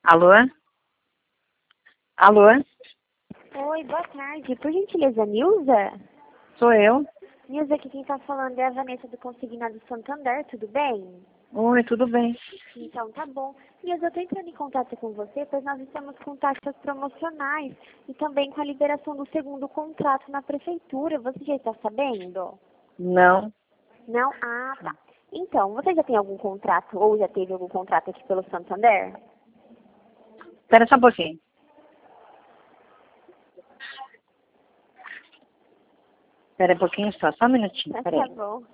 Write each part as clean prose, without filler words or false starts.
Alô? Alô? Oi, boa tarde. Por gentileza, Nilza? Sou eu. Nilza, aqui quem tá falando é a Vanessa do Consignado Santander, tudo bem? Oi, tudo bem? Então, tá bom. Nilza, eu tô entrando em contato com você, pois nós estamos com taxas promocionais e também com a liberação do segundo contrato na prefeitura. Você já está sabendo? Não. Não? Ah, tá. Então, você já tem algum contrato ou já teve algum contrato aqui pelo Santander? Espera só um pouquinho. Espera um pouquinho só um minutinho, Tá peraí. bom.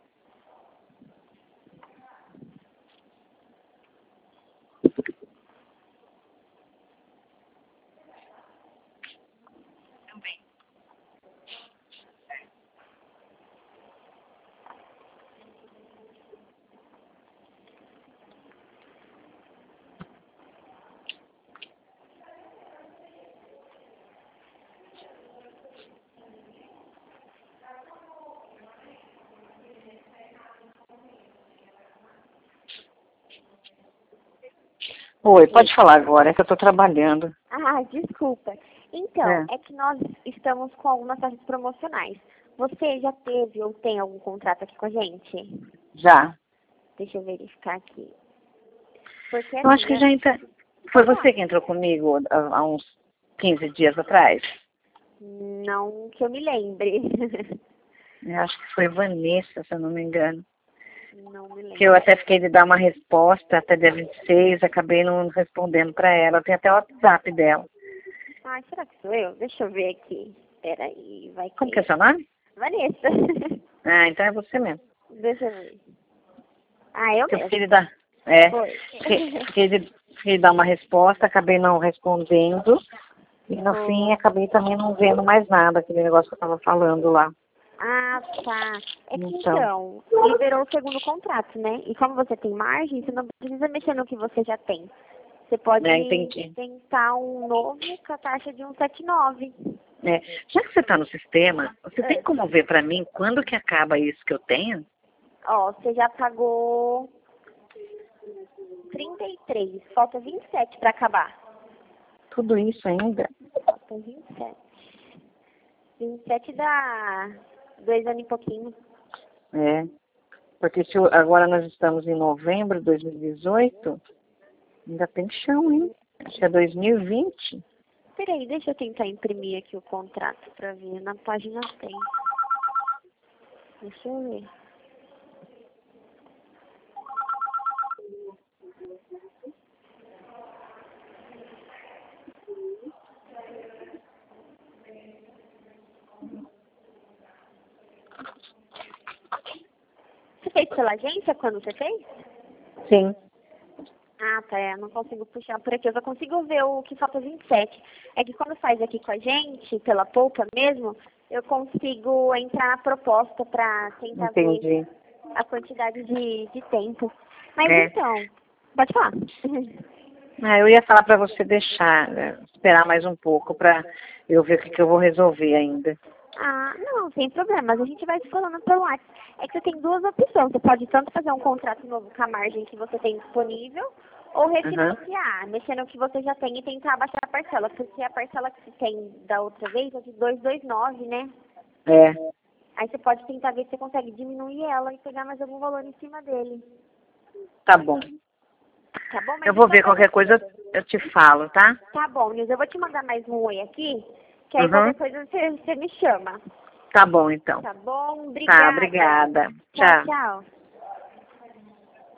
Oi, pode falar agora, é que eu tô trabalhando. Ah, desculpa. Então, é que nós estamos com algumas taxas promocionais. Você já teve ou tem algum contrato aqui com a gente? Já. Deixa eu verificar aqui. Porque Eu acho que assim, já entra... Foi você que entrou comigo há uns 15 dias atrás? não que eu me lembre. Eu acho que foi Vanessa, se eu não me engano. Não me lembro. Que eu até fiquei de dar uma resposta até dia 26, acabei não respondendo pra ela. Eu tenho até o WhatsApp dela. Ah, será que sou eu? Deixa eu ver aqui. Peraí, vai Como que é que... seu nome? Vanessa. Ah, então é você mesmo. Deixa eu ver. Ah, eu Que eu mesmo. fiquei de dar... É, Foi. fiquei de dar uma resposta, acabei não respondendo. E no fim, acabei também não vendo mais nada, aquele negócio que eu estava falando lá. Ah, tá. É que Então, então, liberou o segundo contrato, né? E como você tem margem, você não precisa mexer no que você já tem. Você pode entendi. tentar um novo com a taxa de 179. É, já que você está no sistema, você tem como ver para mim quando que acaba isso que eu tenho? Ó, você já pagou 33, falta 27 para acabar. Tudo isso ainda? Falta 27. 27 dá 2 anos e pouquinho. É, porque agora nós estamos em novembro de 2018, ainda tem chão, hein? Acho que é 2020. Peraí, deixa eu tentar imprimir aqui o contrato para ver. Na página tem. Deixa eu ver. Você fez pela agência quando você fez? Sim. Ah, tá. Eu não consigo puxar por aqui. Eu só consigo ver o que falta 27. É que quando faz aqui com a gente, pela poupa mesmo, eu consigo entrar na proposta pra tentar ver Entendi. a quantidade de tempo. Mas É. então, pode falar. Ah, eu ia falar para você deixar, né, esperar mais um pouco para eu ver o que eu vou resolver ainda. Ah, não, sem problemas. A gente vai se falando pelo WhatsApp. É que você tem duas opções. Você pode tanto fazer um contrato novo com a margem que você tem disponível, ou refinanciar, mexendo no que você já tem e tentar abaixar a parcela. Porque a parcela que você tem da outra vez é de 229, né? É, Aí você pode tentar ver se você consegue diminuir ela e pegar mais algum valor em cima dele. tá bom. Tá bom? Mas Eu de vou ver qualquer qualquer... coisa, eu te falo, tá? Tá bom, Nilza. Eu vou te mandar mais um oi aqui, que aí qualquer coisa você me chama. Tá bom, então. Tá bom? Tá, Obrigada. obrigada. Tchau, Tchau. tchau.